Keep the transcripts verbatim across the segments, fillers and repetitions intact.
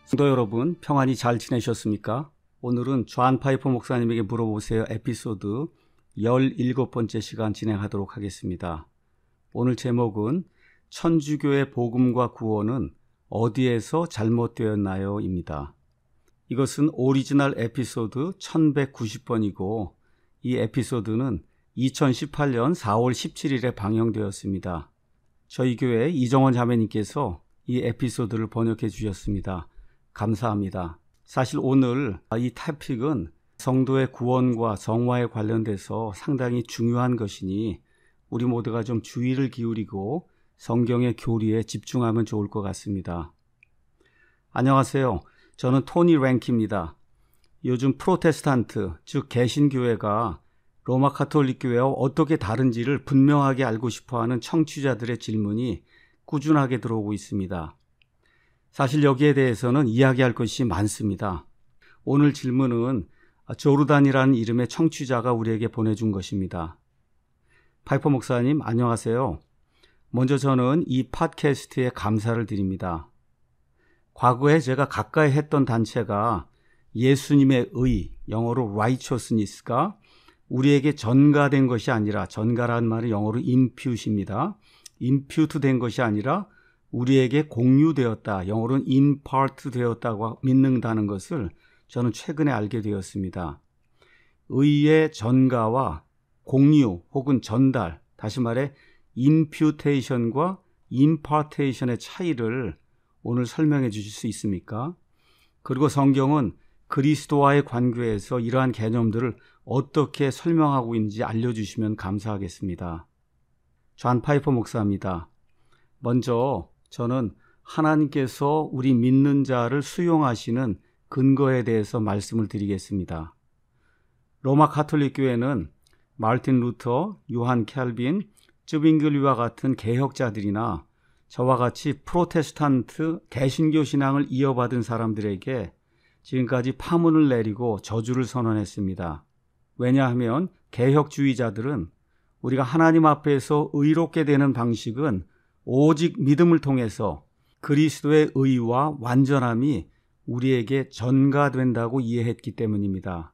성도 여러분, 평안히 잘 지내셨습니까? 오늘은 존 파이퍼 목사님에게 물어보세요 에피소드 열일곱 번째 시간 진행하도록 하겠습니다. 오늘 제목은 천주교의 복음과 구원은 어디에서 잘못되었나요? 입니다. 이것은 오리지널 에피소드 천백구십 번이고 이 에피소드는 이천십팔 년 사월 십칠일에 방영되었습니다. 저희 교회 이정원 자매님께서 이 에피소드를 번역해 주셨습니다. 감사합니다. 사실 오늘 이 토픽은 성도의 구원과 정화에 관련돼서 상당히 중요한 것이니 우리 모두가 좀 주의를 기울이고 성경의 교리에 집중하면 좋을 것 같습니다. 안녕하세요. 저는 토니 랭키입니다. 요즘 프로테스탄트, 즉 개신교회가 로마 가톨릭 교회와 어떻게 다른지를 분명하게 알고 싶어하는 청취자들의 질문이 꾸준하게 들어오고 있습니다. 사실 여기에 대해서는 이야기할 것이 많습니다. 오늘 질문은 조르단이라는 이름의 청취자가 우리에게 보내준 것입니다. 파이퍼 목사님 안녕하세요. 먼저 저는 이 팟캐스트에 감사를 드립니다. 과거에 제가 가까이 했던 단체가 예수님의 의, 영어로 righteousness가 우리에게 전가된 것이 아니라, 전가라는 말은 영어로 impute입니다. impute 된 것이 아니라 우리에게 공유되었다, 영어로는 impart 되었다고 믿는다는 것을 저는 최근에 알게 되었습니다. 의의 전가와 공유 혹은 전달, 다시 말해 imputation과 impartation의 차이를 오늘 설명해 주실 수 있습니까? 그리고 성경은 그리스도와의 관계에서 이러한 개념들을 어떻게 설명하고 있는지 알려주시면 감사하겠습니다. 존 파이퍼 목사입니다. 먼저 저는 하나님께서 우리 믿는 자를 수용하시는 근거에 대해서 말씀을 드리겠습니다. 로마 가톨릭 교회는 마르틴 루터, 요한 캘빈, 쯔빙글리와 같은 개혁자들이나 저와 같이 프로테스탄트 개신교 신앙을 이어받은 사람들에게 지금까지 파문을 내리고 저주를 선언했습니다. 왜냐하면 개혁주의자들은 우리가 하나님 앞에서 의롭게 되는 방식은 오직 믿음을 통해서 그리스도의 의와 완전함이 우리에게 전가된다고 이해했기 때문입니다.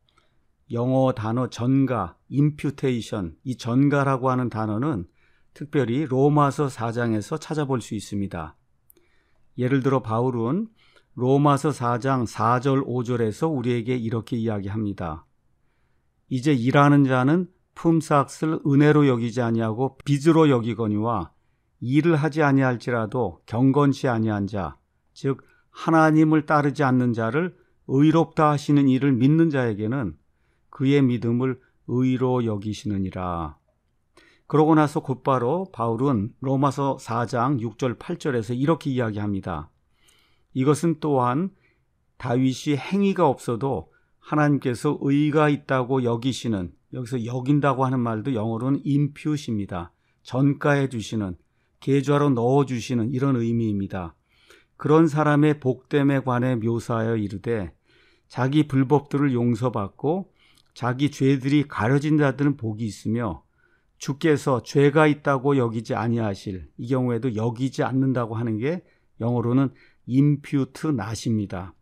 영어 단어 전가, imputation, 이 전가라고 하는 단어는 특별히 로마서 사 장에서 찾아볼 수 있습니다. 예를 들어 바울은 로마서 사 장 사 절 오 절에서 우리에게 이렇게 이야기합니다. 이제 일하는 자는 품삯을 은혜로 여기지 아니하고 빚으로 여기거니와 일을 하지 아니할지라도 경건치 아니한 자, 즉 하나님을 따르지 않는 자를 의롭다 하시는 이를 믿는 자에게는 그의 믿음을 의로 여기시느니라. 그러고 나서 곧바로 바울은 로마서 사 장 육 절 팔 절에서 이렇게 이야기합니다. 이것은 또한 다윗이 행위가 없어도 하나님께서 의가 있다고 여기시는, 여기서 여긴다고 하는 말도 영어로는 impute입니다. 전가해 주시는, 계좌로 넣어주시는 이런 의미입니다. 그런 사람의 복됨에 관해 묘사하여 이르되 자기 불법들을 용서받고 자기 죄들이 가려진 자들은 복이 있으며 주께서 죄가 있다고 여기지 아니하실, 이 경우에도 여기지 않는다고 하는 게 영어로는 impute not입니다.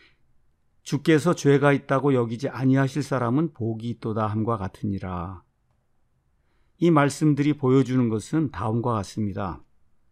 주께서 죄가 있다고 여기지 아니하실 사람은 복이 있도다 함과 같으니라. 이 말씀들이 보여주는 것은 다음과 같습니다.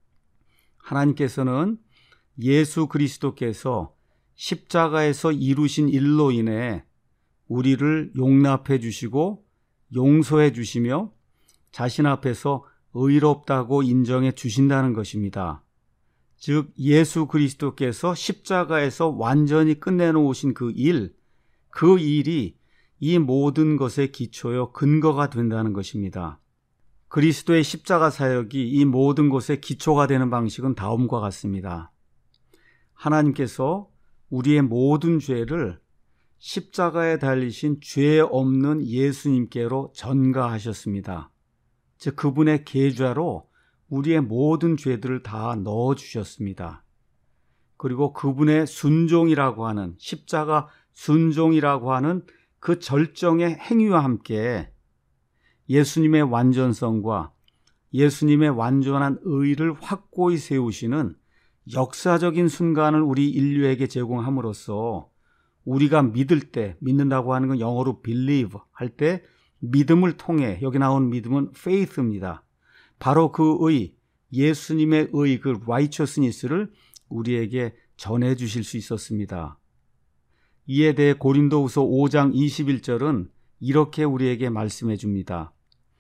하나님께서는 예수 그리스도께서 십자가에서 이루신 일로 인해 우리를 용납해 주시고 용서해 주시며 자신 앞에서 의롭다고 인정해 주신다는 것입니다. 즉 예수 그리스도께서 십자가에서 완전히 끝내놓으신 그 일, 그 일이 이 모든 것의 기초요 근거가 된다는 것입니다. 그리스도의 십자가 사역이 이 모든 것의 기초가 되는 방식은 다음과 같습니다. 하나님께서 우리의 모든 죄를 십자가에 달리신 죄 없는 예수님께로 전가하셨습니다. 즉 그분의 계좌로 우리의 모든 죄들을 다 넣어주셨습니다. 그리고 그분의 순종이라고 하는, 십자가 순종이라고 하는 그 절정의 행위와 함께 예수님의 완전성과 예수님의 완전한 의를 확고히 세우시는 역사적인 순간을 우리 인류에게 제공함으로써 우리가 믿을 때, 믿는다고 하는 건 영어로 believe 할 때 믿음을 통해, 여기 나온 믿음은 faith입니다. 바로 그 의, 예수님의 의, 그 righteousness를 우리에게 전해 주실 수 있었습니다. 이에 대해 고린도후서 오 장 이십일 절은 이렇게 우리에게 말씀해 줍니다.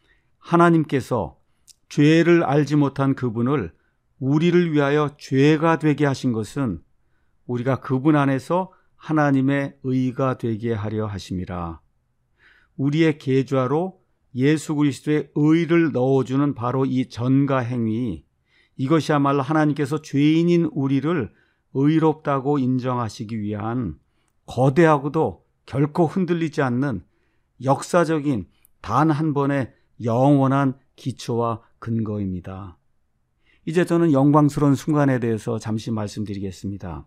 하나님께서 죄를 알지 못한 그분을 우리를 위하여 죄가 되게 하신 것은 우리가 그분 안에서 하나님의 의가 되게 하려 하심이라. 우리의 계좌로 예수 그리스도의 의를 넣어주는 바로 이 전가 행위, 이것이야말로 하나님께서 죄인인 우리를 의롭다고 인정하시기 위한 거대하고도 결코 흔들리지 않는 역사적인 단 한 번의 영원한 기초와 근거입니다. 이제 저는 영광스러운 순간에 대해서 잠시 말씀드리겠습니다.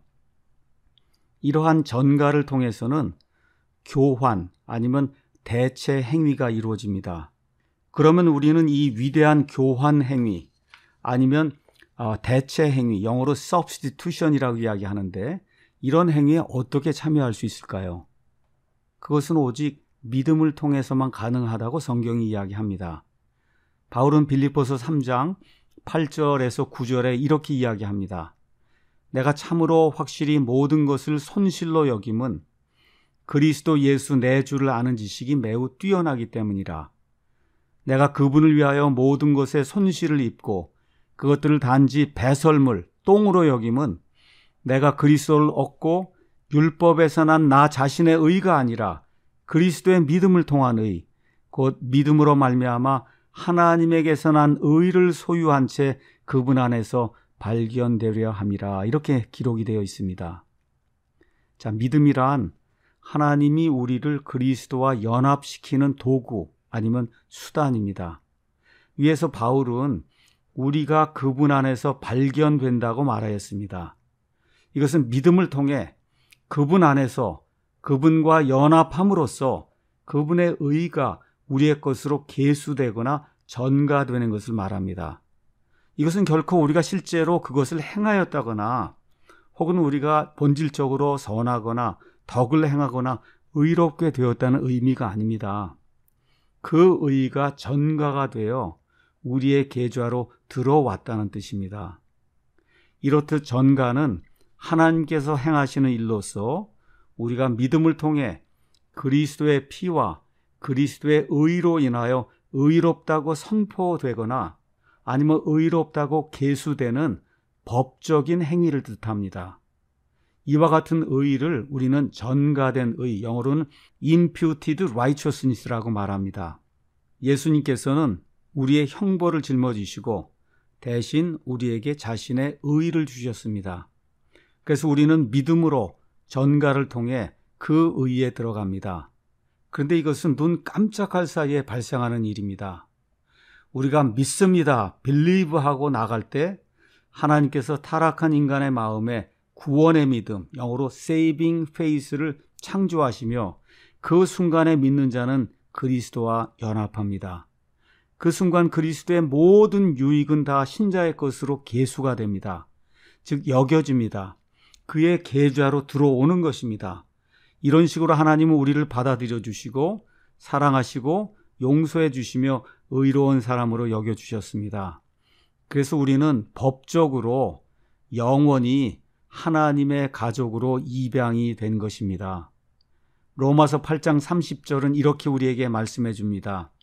이러한 전가를 통해서는 교환 아니면 대체 행위가 이루어집니다. 그러면 우리는 이 위대한 교환 행위 아니면 대체 행위, 영어로 substitution이라고 이야기하는데 이런 행위에 어떻게 참여할 수 있을까요? 그것은 오직 믿음을 통해서만 가능하다고 성경이 이야기합니다. 바울은 빌립보서 삼 장 팔 절에서 구 절에 이렇게 이야기합니다. 내가 참으로 확실히 모든 것을 손실로 여김은 그리스도 예수 내 주를 아는 지식이 매우 뛰어나기 때문이라. 내가 그분을 위하여 모든 것에 손실을 입고 그것들을 단지 배설물, 똥으로 여김은 내가 그리스도를 얻고 율법에서 난 나 자신의 의가 아니라 그리스도의 믿음을 통한 의, 곧 믿음으로 말미암아 하나님에게서 난 의를 소유한 채 그분 안에서 발견되려 함이라. 이렇게 기록이 되어 있습니다. 자, 믿음이란 하나님이 우리를 그리스도와 연합시키는 도구 아니면 수단입니다. 위에서 바울은 우리가 그분 안에서 발견된다고 말하였습니다. 이것은 믿음을 통해 그분 안에서 그분과 연합함으로써 그분의 의가 우리의 것으로 계수되거나 전가되는 것을 말합니다. 이것은 결코 우리가 실제로 그것을 행하였다거나 혹은 우리가 본질적으로 선하거나 덕을 행하거나 의롭게 되었다는 의미가 아닙니다. 그 의가 전가가 되어 우리의 계좌로 들어왔다는 뜻입니다. 이렇듯 전가는 하나님께서 행하시는 일로서 우리가 믿음을 통해 그리스도의 피와 그리스도의 의로 인하여 의롭다고 선포되거나 아니면 의롭다고 계수되는 법적인 행위를 뜻합니다. 이와 같은 의를 우리는 전가된 의, 영어로는 imputed righteousness라고 말합니다. 예수님께서는 우리의 형벌을 짊어지시고 대신 우리에게 자신의 의를 주셨습니다. 그래서 우리는 믿음으로 전가를 통해 그 의에 들어갑니다. 그런데 이것은 눈 깜짝할 사이에 발생하는 일입니다. 우리가 믿습니다, believe하고 나갈 때 하나님께서 타락한 인간의 마음에 구원의 믿음, 영어로 saving faith를 창조하시며 그 순간에 믿는 자는 그리스도와 연합합니다. 그 순간 그리스도의 모든 유익은 다 신자의 것으로 계수가 됩니다. 즉 여겨집니다. 그의 계좌로 들어오는 것입니다. 이런 식으로 하나님은 우리를 받아들여 주시고 사랑하시고 용서해 주시며 의로운 사람으로 여겨주셨습니다. 그래서 우리는 법적으로 영원히 하나님의 가족으로 입양이 된 것입니다. 로마서 팔 장 삼십 절은 이렇게 우리에게 말씀해 줍니다.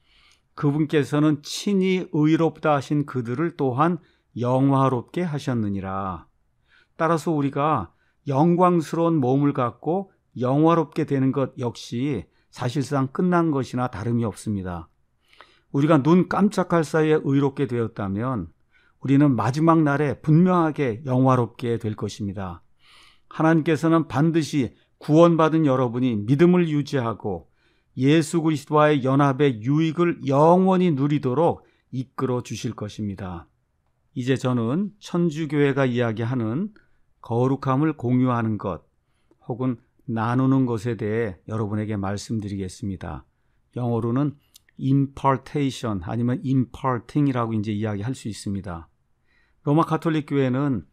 그분께서는 친히 의롭다 하신 그들을 또한 영화롭게 하셨느니라. 따라서 우리가 영광스러운 몸을 갖고 영화롭게 되는 것 역시 사실상 끝난 것이나 다름이 없습니다. 우리가 눈 깜짝할 사이에 의롭게 되었다면 우리는 마지막 날에 분명하게 영화롭게 될 것입니다. 하나님께서는 반드시 구원받은 여러분이 믿음을 유지하고 예수 그리스도와의 연합의 유익을 영원히 누리도록 이끌어 주실 것입니다. 이제 저는 천주교회가 이야기하는 거룩함을 공유하는 것 혹은 나누는 것에 대해 여러분에게 말씀드리겠습니다. 영어로는 impartation 아니면 imparting이라고 이제 이야기할 수 있습니다. 로마 가톨릭 교회는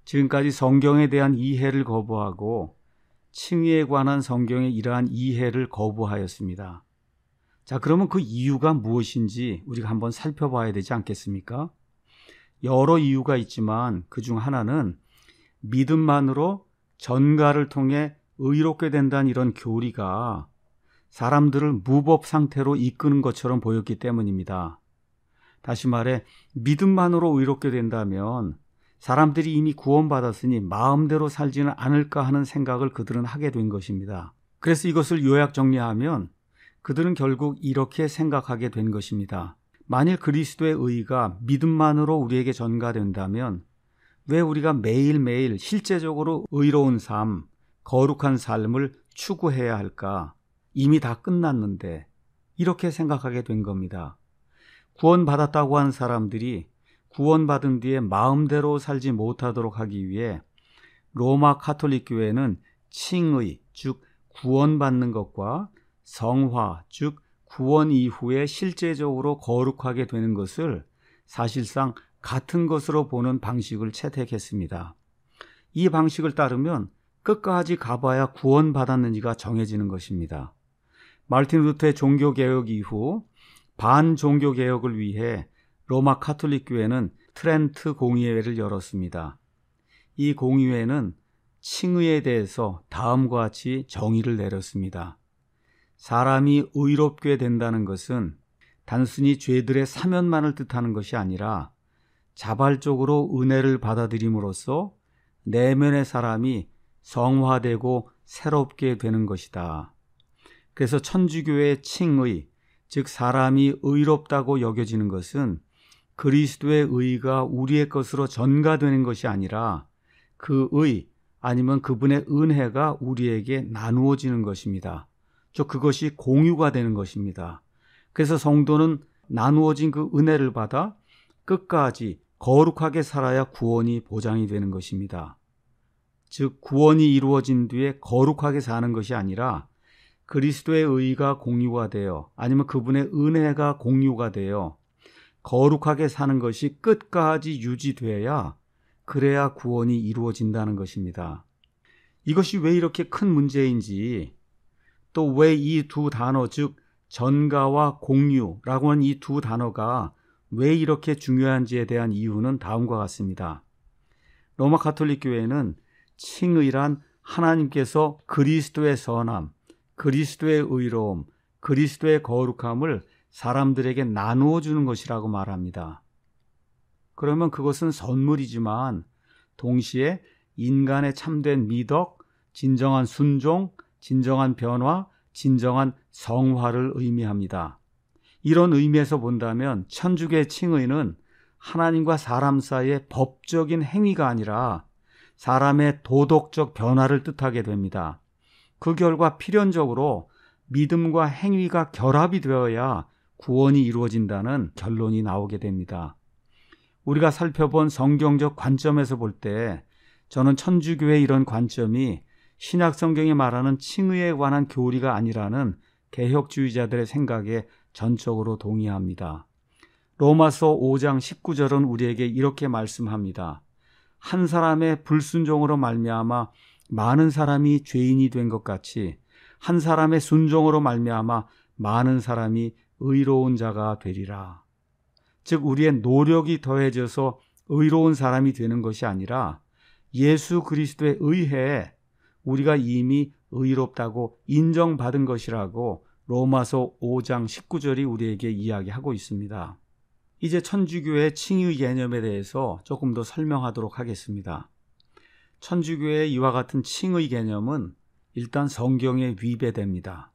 지금까지 성경에 대한 이해를 거부하고 칭의에 관한 성경의 이러한 이해를 거부하였습니다. 자, 그러면 그 이유가 무엇인지 우리가 한번 살펴봐야 되지 않겠습니까? 여러 이유가 있지만 그중 하나는 믿음만으로 전가를 통해 의롭게 된다는 이런 교리가 사람들을 무법 상태로 이끄는 것처럼 보였기 때문입니다. 다시 말해 믿음만으로 의롭게 된다면 사람들이 이미 구원받았으니 마음대로 살지는 않을까 하는 생각을 그들은 하게 된 것입니다. 그래서 이것을 요약 정리하면 그들은 결국 이렇게 생각하게 된 것입니다. 만일 그리스도의 의가 믿음만으로 우리에게 전가된다면 왜 우리가 매일매일 실제적으로 의로운 삶, 거룩한 삶을 추구해야 할까? 이미 다 끝났는데 이렇게 생각하게 된 겁니다. 구원받았다고 하는 사람들이 구원받은 뒤에 마음대로 살지 못하도록 하기 위해 로마 가톨릭 교회는 칭의, 즉 구원받는 것과 성화, 즉 구원 이후에 실제적으로 거룩하게 되는 것을 사실상 같은 것으로 보는 방식을 채택했습니다. 이 방식을 따르면 끝까지 가봐야 구원받았는지가 정해지는 것입니다. 마르틴 루터의 종교개혁 이후 반종교개혁을 위해 로마 가톨릭 교회는 트렌트 공의회를 열었습니다. 이 공의회는 칭의에 대해서 다음과 같이 정의를 내렸습니다. 사람이 의롭게 된다는 것은 단순히 죄들의 사면만을 뜻하는 것이 아니라 자발적으로 은혜를 받아들임으로써 내면의 사람이 성화되고 새롭게 되는 것이다. 그래서 천주교의 칭의, 즉 사람이 의롭다고 여겨지는 것은 그리스도의 의가 우리의 것으로 전가되는 것이 아니라 그 의 아니면 그분의 은혜가 우리에게 나누어지는 것입니다. 즉 그것이 공유가 되는 것입니다. 그래서 성도는 나누어진 그 은혜를 받아 끝까지 거룩하게 살아야 구원이 보장이 되는 것입니다. 즉 구원이 이루어진 뒤에 거룩하게 사는 것이 아니라 그리스도의 의가 공유가 되어 아니면 그분의 은혜가 공유가 되어 거룩하게 사는 것이 끝까지 유지되어야 그래야 구원이 이루어진다는 것입니다. 이것이 왜 이렇게 큰 문제인지 또 왜 이 두 단어 즉 전가와 공유라고 하는 이 두 단어가 왜 이렇게 중요한지에 대한 이유는 다음과 같습니다. 로마 가톨릭 교회는 칭의란 하나님께서 그리스도의 선함, 그리스도의 의로움, 그리스도의 거룩함을 사람들에게 나누어 주는 것이라고 말합니다. 그러면 그것은 선물이지만 동시에 인간의 참된 미덕, 진정한 순종, 진정한 변화, 진정한 성화를 의미합니다. 이런 의미에서 본다면 천주교의 칭의는 하나님과 사람 사이의 법적인 행위가 아니라 사람의 도덕적 변화를 뜻하게 됩니다. 그 결과 필연적으로 믿음과 행위가 결합이 되어야 구원이 이루어진다는 결론이 나오게 됩니다. 우리가 살펴본 성경적 관점에서 볼 때 저는 천주교의 이런 관점이 신약 성경이 말하는 칭의에 관한 교리가 아니라는 개혁주의자들의 생각에 전적으로 동의합니다. 로마서 오 장 십구 절은 우리에게 이렇게 말씀합니다. 한 사람의 불순종으로 말미암아 많은 사람이 죄인이 된 것 같이 한 사람의 순종으로 말미암아 많은 사람이 의로운 자가 되리라. 즉 우리의 노력이 더해져서 의로운 사람이 되는 것이 아니라 예수 그리스도에 의해 우리가 이미 의롭다고 인정받은 것이라고 로마서 오 장 십구 절이 우리에게 이야기하고 있습니다. 이제 천주교의 칭의 개념에 대해서 조금 더 설명하도록 하겠습니다. 천주교의 이와 같은 칭의 개념은 일단 성경에 위배됩니다.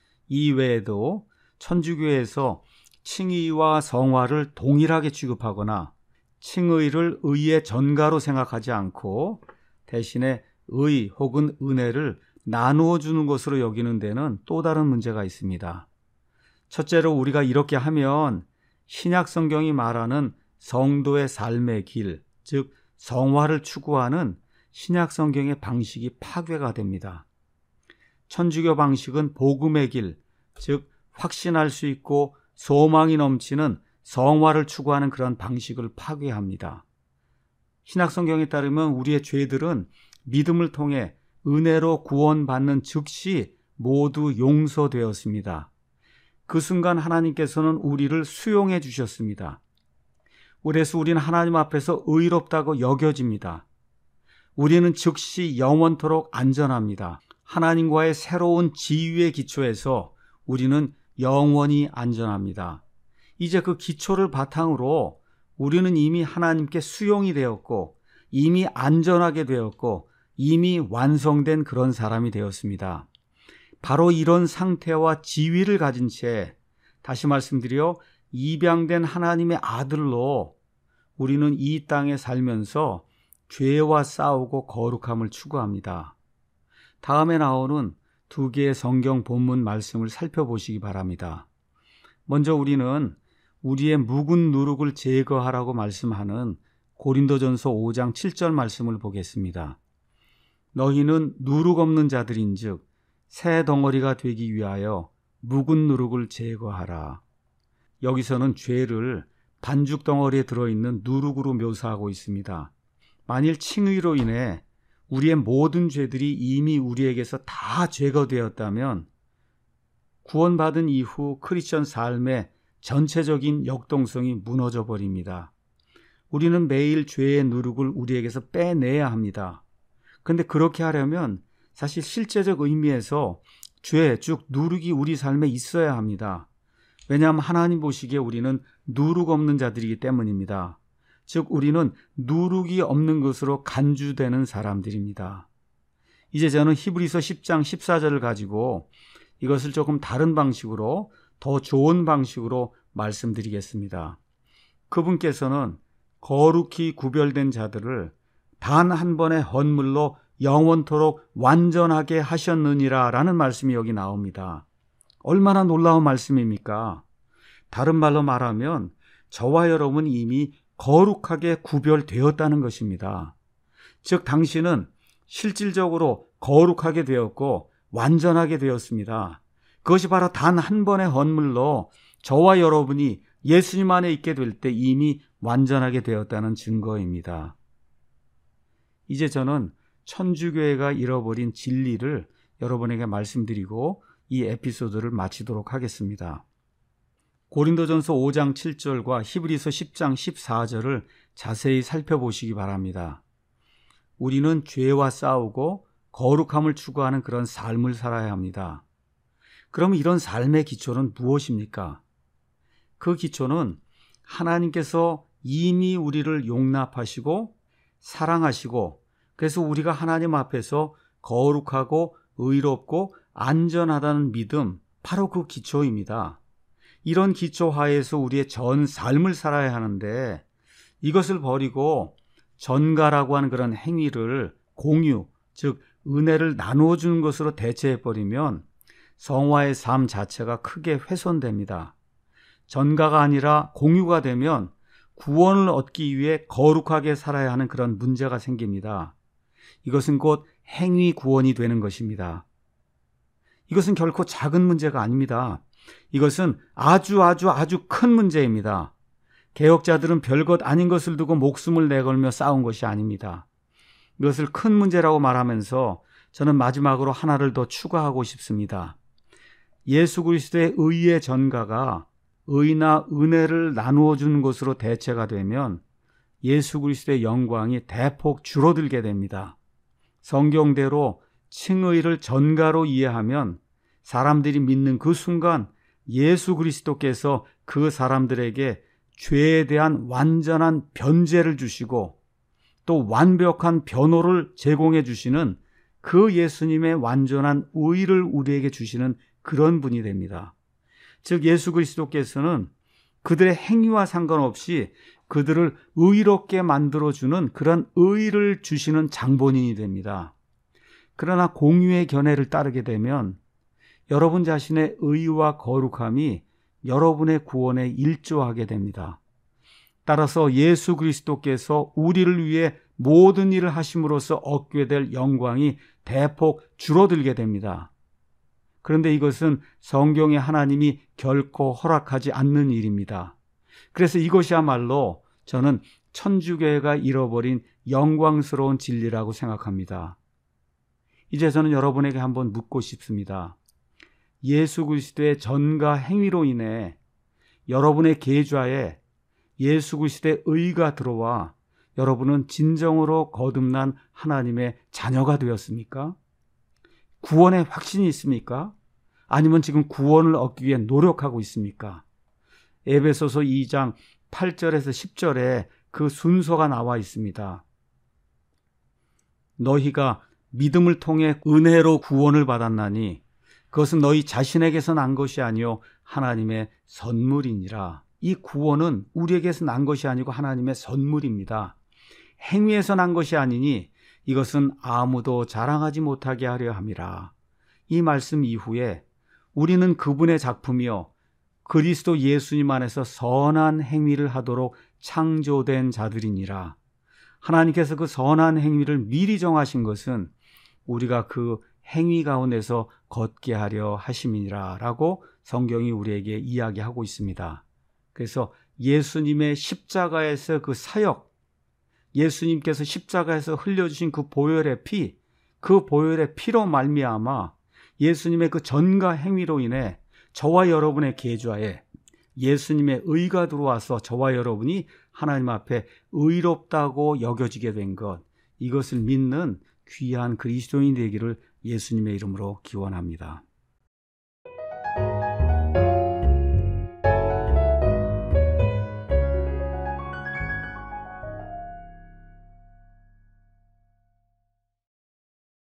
이외에도 천주교에서 칭의와 성화를 동일하게 취급하거나 칭의를 의의 전가로 생각하지 않고 대신에 의 혹은 은혜를 나누어 주는 것으로 여기는 데는 또 다른 문제가 있습니다. 첫째로 우리가 이렇게 하면 신약 성경이 말하는 성도의 삶의 길, 즉 성화를 추구하는 신약 성경의 방식이 파괴가 됩니다. 천주교 방식은 복음의 길, 즉 확신할 수 있고 소망이 넘치는 성화를 추구하는 그런 방식을 파괴합니다. 신약성경에 따르면 우리의 죄들은 믿음을 통해 은혜로 구원받는 즉시 모두 용서되었습니다. 그 순간 하나님께서는 우리를 수용해 주셨습니다. 그래서 우리는 하나님 앞에서 의롭다고 여겨집니다. 우리는 즉시 영원토록 안전합니다. 하나님과의 새로운 지위의 기초에서 우리는 영원히 안전합니다. 이제 그 기초를 바탕으로 우리는 이미 하나님께 수용이 되었고 이미 안전하게 되었고 이미 완성된 그런 사람이 되었습니다. 바로 이런 상태와 지위를 가진 채 다시 말씀드려 입양된 하나님의 아들로 우리는 이 땅에 살면서 죄와 싸우고 거룩함을 추구합니다. 다음에 나오는 두 개의 성경 본문 말씀을 살펴보시기 바랍니다. 먼저 우리는 우리의 묵은 누룩을 제거하라고 말씀하는 고린도전서 오 장 칠 절 말씀을 보겠습니다. 너희는 누룩 없는 자들인즉 새 덩어리가 되기 위하여 묵은 누룩을 제거하라. 여기서는 죄를 반죽 덩어리에 들어있는 누룩으로 묘사하고 있습니다. 만일 칭의로 인해 우리의 모든 죄들이 이미 우리에게서 다 제거되었다면 구원받은 이후 크리스천 삶의 전체적인 역동성이 무너져 버립니다. 우리는 매일 죄의 누룩을 우리에게서 빼내야 합니다. 그런데 그렇게 하려면 사실 실제적 의미에서 죄, 즉 누룩이 우리 삶에 있어야 합니다. 왜냐하면 하나님 보시기에 우리는 누룩 없는 자들이기 때문입니다. 즉 우리는 누룩이 없는 것으로 간주되는 사람들입니다. 이제 저는 히브리서 십 장 십사 절을 가지고 이것을 조금 다른 방식으로 더 좋은 방식으로 말씀드리겠습니다. 그분께서는 거룩히 구별된 자들을 단 한 번의 헌물로 영원토록 완전하게 하셨느니라 라는 말씀이 여기 나옵니다. 얼마나 놀라운 말씀입니까? 다른 말로 말하면 저와 여러분은 이미 거룩하게 구별되었다는 것입니다. 즉 당신은 실질적으로 거룩하게 되었고 완전하게 되었습니다. 그것이 바로 단 한 번의 헌물로 저와 여러분이 예수님 안에 있게 될 때 이미 완전하게 되었다는 증거입니다. 이제 저는 천주교회가 잃어버린 진리를 여러분에게 말씀드리고 이 에피소드를 마치도록 하겠습니다. 고린도전서 오 장 칠 절과 히브리서 십 장 십사 절을 자세히 살펴보시기 바랍니다. 우리는 죄와 싸우고 거룩함을 추구하는 그런 삶을 살아야 합니다. 그럼 이런 삶의 기초는 무엇입니까? 그 기초는 하나님께서 이미 우리를 용납하시고 사랑하시고 그래서 우리가 하나님 앞에서 거룩하고 의롭고 안전하다는 믿음, 바로 그 기초입니다. 이런 기초 하에서 우리의 전 삶을 살아야 하는데 이것을 버리고 전가라고 하는 그런 행위를 공유, 즉 은혜를 나누어 주는 것으로 대체해버리면 성화의 삶 자체가 크게 훼손됩니다. 전가가 아니라 공유가 되면 구원을 얻기 위해 거룩하게 살아야 하는 그런 문제가 생깁니다. 이것은 곧 행위 구원이 되는 것입니다. 이것은 결코 작은 문제가 아닙니다. 이것은 아주 아주 아주 큰 문제입니다. 개혁자들은 별것 아닌 것을 두고 목숨을 내걸며 싸운 것이 아닙니다. 이것을 큰 문제라고 말하면서 저는 마지막으로 하나를 더 추가하고 싶습니다. 예수 그리스도의 의의 전가가 의나 은혜를 나누어 주는 것으로 대체가 되면 예수 그리스도의 영광이 대폭 줄어들게 됩니다. 성경대로 칭의를 전가로 이해하면 사람들이 믿는 그 순간 예수 그리스도께서 그 사람들에게 죄에 대한 완전한 변제를 주시고 또 완벽한 변호를 제공해 주시는 그 예수님의 완전한 의를 우리에게 주시는 그런 분이 됩니다. 즉 예수 그리스도께서는 그들의 행위와 상관없이 그들을 의롭게 만들어주는 그런 의를 주시는 장본인이 됩니다. 그러나 공유의 견해를 따르게 되면 여러분 자신의 의와 거룩함이 여러분의 구원에 일조하게 됩니다. 따라서 예수 그리스도께서 우리를 위해 모든 일을 하심으로써 얻게 될 영광이 대폭 줄어들게 됩니다. 그런데 이것은 성경의 하나님이 결코 허락하지 않는 일입니다. 그래서 이것이야말로 저는 천주교회가 잃어버린 영광스러운 진리라고 생각합니다. 이제 저는 여러분에게 한번 묻고 싶습니다. 예수 그리스도의 전가 행위로 인해 여러분의 계좌에 예수 그리스도의 의가 들어와 여러분은 진정으로 거듭난 하나님의 자녀가 되었습니까? 구원의 확신이 있습니까? 아니면 지금 구원을 얻기 위해 노력하고 있습니까? 에베소서 이 장 팔 절에서 십 절에 그 순서가 나와 있습니다. 너희가 믿음을 통해 은혜로 구원을 받았나니 그것은 너희 자신에게서 난 것이 아니요 하나님의 선물이니라. 이 구원은 우리에게서 난 것이 아니고 하나님의 선물입니다. 행위에서 난 것이 아니니 이것은 아무도 자랑하지 못하게 하려 함이라. 이 말씀 이후에 우리는 그분의 작품이요 그리스도 예수님 안에서 선한 행위를 하도록 창조된 자들이니라. 하나님께서 그 선한 행위를 미리 정하신 것은 우리가 그 행위 가운데서 걷게 하려 하심이니라 라고 성경이 우리에게 이야기하고 있습니다. 그래서 예수님의 십자가에서 그 사역, 예수님께서 십자가에서 흘려주신 그 보혈의 피, 그 보혈의 피로 말미암아 예수님의 그 전가 행위로 인해 저와 여러분의 계좌에 예수님의 의가 들어와서 저와 여러분이 하나님 앞에 의롭다고 여겨지게 된 것, 이것을 믿는 귀한 그리스도인이 되기를 예수님의 이름으로 기원합니다.